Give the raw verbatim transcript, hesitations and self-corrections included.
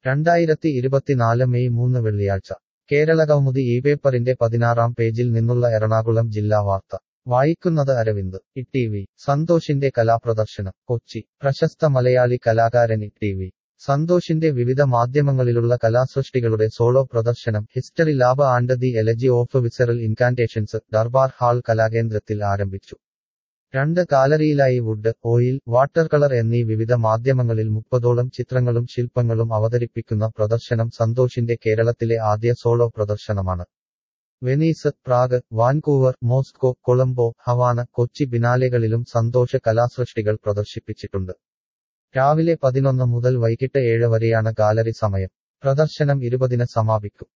രണ്ടായിരത്തി ഇരുപത്തിനാല് മെയ് മൂന്ന് വെള്ളിയാഴ്ച കേരളകൗമുദി ഈ പേപ്പറിന്റെ പതിനാറാം പേജിൽ നിന്നുള്ള എറണാകുളം ജില്ലാ വാർത്ത വായിക്കുന്നത് അരവിന്ദ്. ഇ ടി വി സന്തോഷിന്റെ കലാപ്രദർശനം കൊച്ചി. പ്രശസ്ത മലയാളി കലാകാരൻ ഇ ടി വി സന്തോഷിന്റെ വിവിധ മാധ്യമങ്ങളിലുള്ള കലാസൃഷ്ടികളുടെ സോളോ പ്രദർശനം history lab and the elegy of visceral incantations Durbar hall കലാകേന്ദ്രത്തിൽ ആരംഭിച്ചു. രണ്ട് ഗാലറിയിലായി വുഡ്, ഓയിൽ, വാട്ടർ കളർ എന്നീ വിവിധ മാധ്യമങ്ങളിൽ മുപ്പതോളം ചിത്രങ്ങളും ശില്പങ്ങളും അവതരിപ്പിക്കുന്ന പ്രദർശനം സന്തോഷിന്റെ കേരളത്തിലെ ആദ്യ സോളോ പ്രദർശനമാണ്. Venice, Prague, Vancouver, Moscow, Colombo, Havana, Kochi ബിനാലെകളിലും സന്തോഷ കലാസൃഷ്ടികൾ പ്രദർശിപ്പിച്ചിട്ടുണ്ട്. രാവിലെ പതിനൊന്ന് മുതൽ വൈകിട്ട് ഏഴ് വരെയാണ് ഗാലറി സമയം. പ്രദർശനം ഇരുപതിന് സമാപിക്കും.